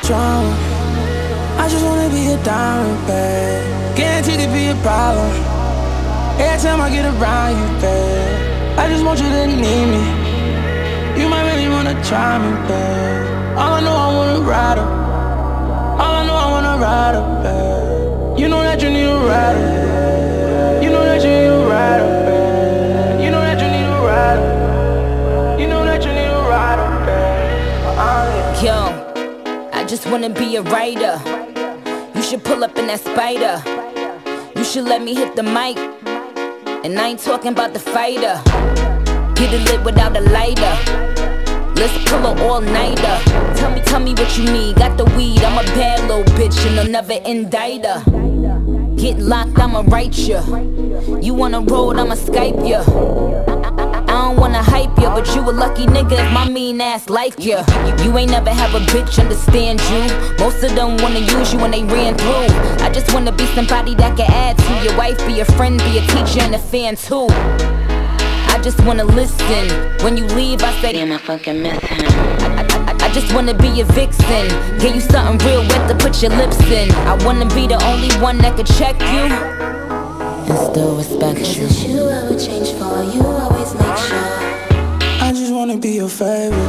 drama. I just wanna be a diamond, babe. Guaranteed to be a problem. Every time I get around you, babe, I just want you to need me. You might really wanna try me, babe. All I know I wanna ride her. All I know I wanna ride her, babe. You know that you need a rider. You know that you need a rider, babe. You know that you need a rider. You know that you need a rider, babe. Yo, I just wanna be a writer. You should pull up in that Spider. You should let me hit the mic. And I ain't talking about the fighter. Get it lit without a lighter. Let's pull an all-nighter. Tell me what you need. Got the weed, I'm a bad little bitch and I'll never indict her. Get locked, I'ma write ya. You on a road, I'ma Skype ya. I don't wanna hype ya, but you a lucky nigga if my mean ass like ya. You ain't never have a bitch understand you. Most of them wanna use you when they ran through. I just wanna be somebody that can add to your wife, be a friend, be a teacher and a fan too. I just wanna listen. When you leave, I say, damn, I fucking miss him. I just wanna be a vixen. Give you something real wet to put your lips in. I wanna be the only one that could check you and still respect you. It's you I would change for, you always make sure. I just wanna be your favorite.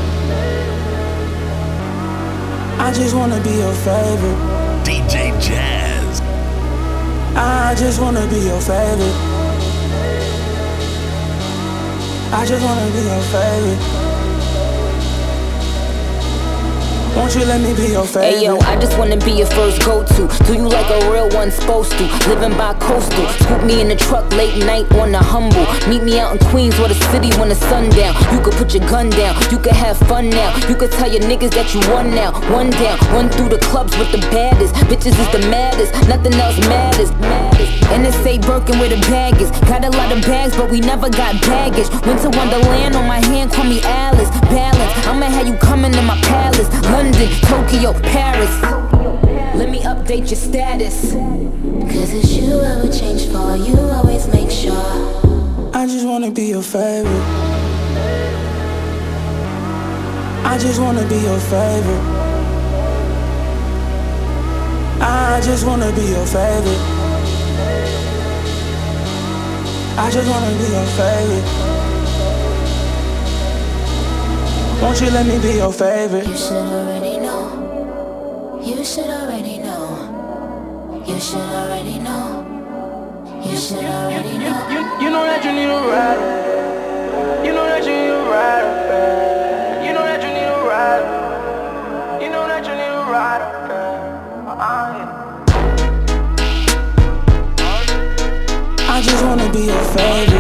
I just wanna be your favorite. DJ Jazz. I just wanna be your favorite. I just wanna be your favorite. Won't you let me be your favorite? Hey yo, I just wanna be your first go-to. Do you like a real one supposed to? Living by coastal. Scoop me in the truck late night on the humble. Meet me out in Queens or the city when the sun down. You could put your gun down, you could have fun now. You could tell your niggas that you won now. One down, run through the clubs with the baddest. Bitches is the maddest, nothing else matters. And it say Birkin where the bag is. Got a lot of bags, but we never got baggage. Winter Wonderland on my hand, call me Alice. Balance, I'ma have you coming in my palace. London, Tokyo, Paris. Let me update your status. Cause it's you I would change for, you always make sure. I just wanna be your favorite. I just wanna be your favorite. I just wanna be your favorite. I just wanna be your favorite. Won't you let me be your favorite? You should already know. You should already know. You should already know. You should already know. You know that you need a rider. You know that you need a rider, babe. You know that you need a rider. You know that you need a rider, babe. I just wanna be your favorite.